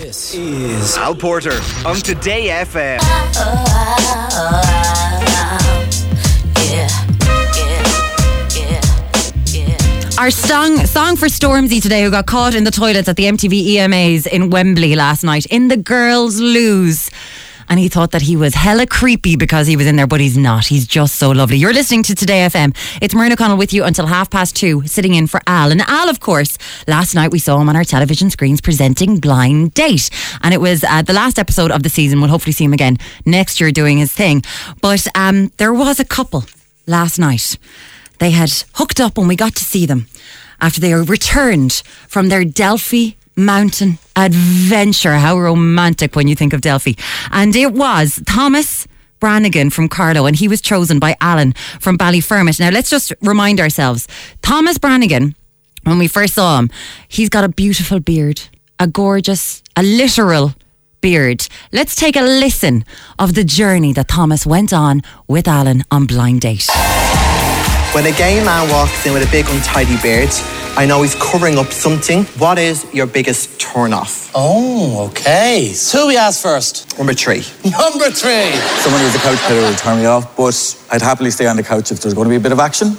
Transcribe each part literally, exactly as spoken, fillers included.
This is Al Porter on Today F M. Our song, song for Stormzy today, who got caught in the toilets at the M T V E M As in Wembley last night in the Girls' Lose. And he thought that he was hella creepy because he was in there, but he's not. He's just so lovely. You're listening to Today F M. It's Maureen O'Connell with you until half past two, sitting in for Al. And Al, of course, last night we saw him on our television screens presenting Blind Date. And it was uh, the last episode of the season. We'll hopefully see him again next year doing his thing. But um, there was a couple last night. They had hooked up when we got to see them after they returned from their Delphi mountain adventure. How romantic when you think of Delphi. And it was Thomas Brannigan from Carlow, and he was chosen by Alan from Ballyfermot. Now let's just remind ourselves, Thomas Brannigan, when we first saw him, he's got a beautiful beard, a gorgeous, a literal beard. Let's take a listen of the journey that Thomas went on with Alan on Blind Date. When a gay man walks in with a big untidy beard, I know he's covering up something. What is your biggest turn-off? Oh, okay. So who we asked first? Number three. Number three. Someone who's a couch potato would turn me off, but I'd happily stay on the couch if there's going to be a bit of action.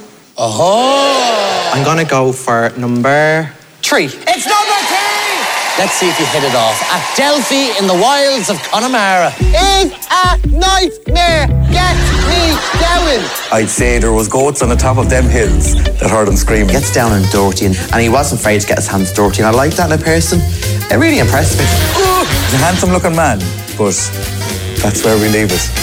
Oh. I'm going to go for number three. It's number three! Let's see if you hit it off. At Delphi in the wilds of Connemara. It's a nightmare. Get me going. I'd say there was goats on the top of them hills that heard him screaming. Gets down and dirty, and, and he wasn't afraid to get his hands dirty, and I like that in a person. It really impressed me. He's a handsome looking man, but that's where we leave it.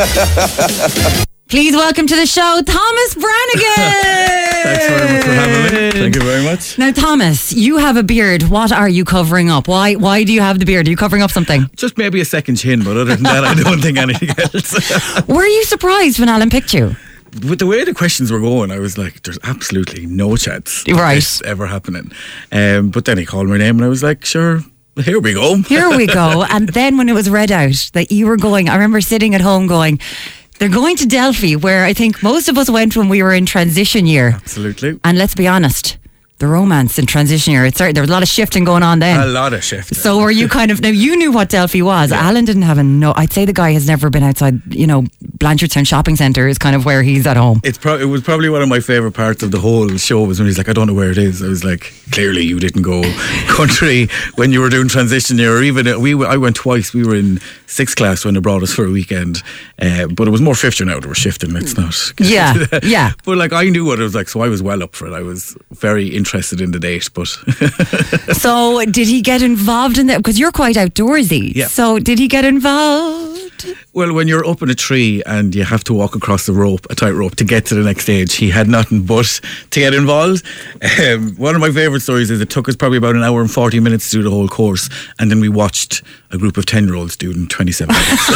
Please welcome to the show, Thomas Brannigan. Thanks very much for having me. Thank you very much. Now, Thomas, you have a beard. What are you covering up? Why Why do you have the beard? Are you covering up something? Just maybe a second chin, but other than that, I don't think anything else. Were you surprised when Alan picked you? With the way the questions were going, I was like, there's absolutely no chance of Right. this ever happening. Um, but then he called my name and I was like, sure, here we go. Here we go. And then when it was read out that you were going, I remember sitting at home going, they're going to Delphi, where I think most of us went when we were in transition year. Absolutely. And let's be honest, the romance in transition year, it's there was a lot of shifting going on then. A lot of shifting. So were you kind of, now you knew what Delphi was. Yeah. Alan didn't have a no, I'd say the guy has never been outside, you know, Blanchardstown Shopping Centre is kind of where he's at home. It's pro- it was probably one of my favourite parts of the whole show was when he's like, I don't know where it is. I was like, clearly you didn't go country when you were doing transition year, or even, uh, we. I went twice. We were in sixth class when they brought us for a weekend, uh, but it was more fifth year now, they were shifting, let's not. Yeah, yeah. But like, I knew what it was like, so I was well up for it. I was very interested in the date, but... So did he get involved in that? Because you're quite outdoorsy. Yeah. So did he get involved? Well, when you're up in a tree and you have to walk across the rope, a tight rope, to get to the next stage, he had nothing but to get involved. Um, one of my favourite stories is it took us probably about an hour and forty minutes to do the whole course, and then we watched a group of ten-year-olds do it in twenty-seven minutes.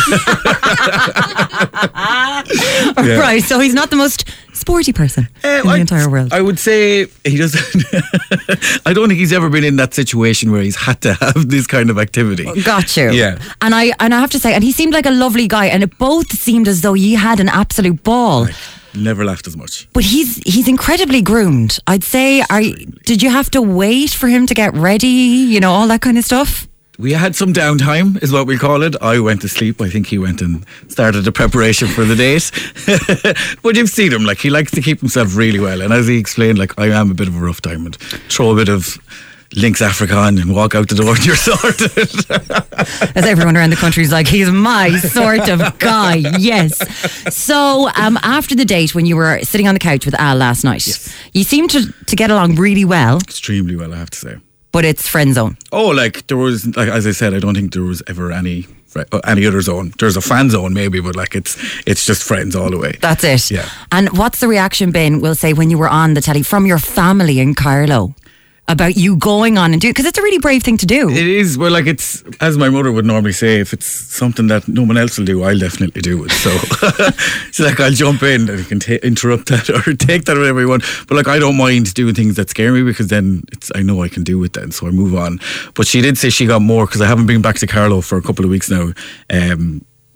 Yeah. Right, so he's not the most sporty person Uh, in the I, entire world. I would say he doesn't. I don't think he's ever been in that situation where he's had to have this kind of activity. Got you. Yeah. And I and I have to say, and he seemed like a lovely guy, and it both seemed as though you had an absolute ball. Right. Never laughed as much. But he's he's incredibly groomed. I'd say, are did you have to wait for him to get ready? You know, all that kind of stuff. We had some downtime, is what we call it. I went to sleep. I think he went and started the preparation for the date. But you've seen him, like, he likes to keep himself really well. And as he explained, like, I am a bit of a rough diamond. Throw a bit of Lynx Africa on and walk out the door and you're sorted. As everyone around the country is like, he's my sort of guy. Yes. So um, after the date, when you were sitting on the couch with Al last night, Yes. you seemed to, to get along really well. Extremely well, I have to say. But it's friend zone. Oh, like there was, like as I said, I don't think there was ever any any other zone. There's a fan zone maybe, but like it's it's just friends all the way. That's it. Yeah. And what's the reaction been, we'll say, when you were on the telly from your family in Carlow about you going on and doing, because it's a really brave thing to do. It is. Well, like it's, as my mother would normally say, if it's something that no one else will do, I'll definitely do it. So it's like I'll jump in and you can ta- interrupt that or take that whatever you want. But like I don't mind doing things that scare me because then it's I know I can do it then, so I move on. But she did say she got more because I haven't been back to Carlow for a couple of weeks now. Um,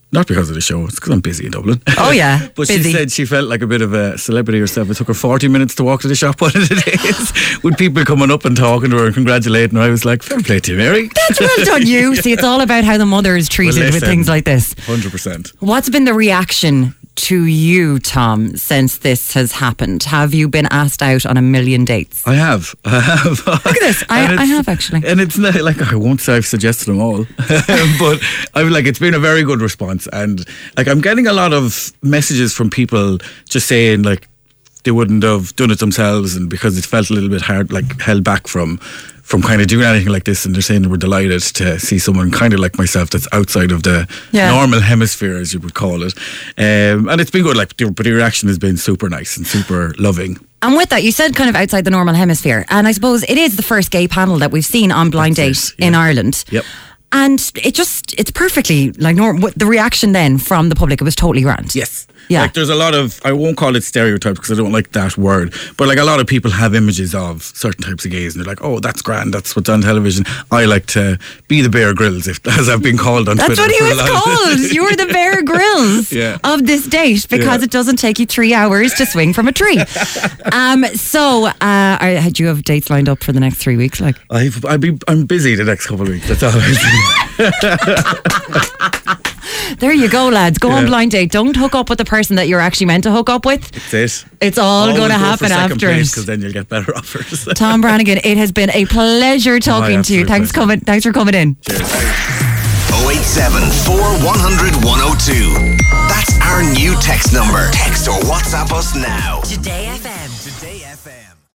Not because of the show, it's because I'm busy in Dublin. Oh, yeah, But busy. she said she felt like a bit of a celebrity herself. It took her forty minutes to walk to the shop one of the days with people coming up and talking to her and congratulating her. I was like, fair play to you, Mary. That's well done, you. See, it's all about how the mother is treated Well, with listen, things like this. one hundred percent. What's been the reaction to you, Tom, since this has happened? Have you been asked out on a million dates? I have. I have. Look at this. I, And I it's- have actually. And it's not like, I won't say I've suggested them all, but I'm like, it's been a very good response. And like, I'm getting a lot of messages from people just saying like they wouldn't have done it themselves, and because it felt a little bit hard, like held back from from kind of doing anything like this, and they're saying they were delighted to see someone kind of like myself that's outside of the Yeah. normal hemisphere, as you would call it. Um, and it's been good. Like, the, but the reaction has been super nice and super loving. And with that, you said kind of outside the normal hemisphere. And I suppose it is the first gay panel that we've seen on Blind That's Date it, yeah. in Ireland. Yep. And it just, it's perfectly like norm. The reaction then from the public, it was totally grand. Yes. Yeah. Like, there's a lot of, I won't call it stereotypes because I don't like that word, but like a lot of people have images of certain types of gays and they're like, oh, that's grand, that's what's on television. I like to be the Bear Grylls, if, as I've been called on That's Twitter. what he for a was lot of- called. You were the Bear Grylls Yeah. of this date because Yeah. it doesn't take you three hours to swing from a tree. um, so, uh, are, do you have dates lined up for the next three weeks? Like, I've, I'll be, I'm busy the next couple of weeks, that's all I'm saying. there you go, lads. Go on Yeah. Blind Date. Don't hook up with the person that you're actually meant to hook up with. That's it. It's all going to happen after it. Because then you'll get better offers. Tom Brannigan, it has been a pleasure talking to you. absolute Thanks pleasure. coming. Thanks for coming in. oh eight seven, four one hundred, one oh two. That's our new text number. Text or WhatsApp us now. Today F M.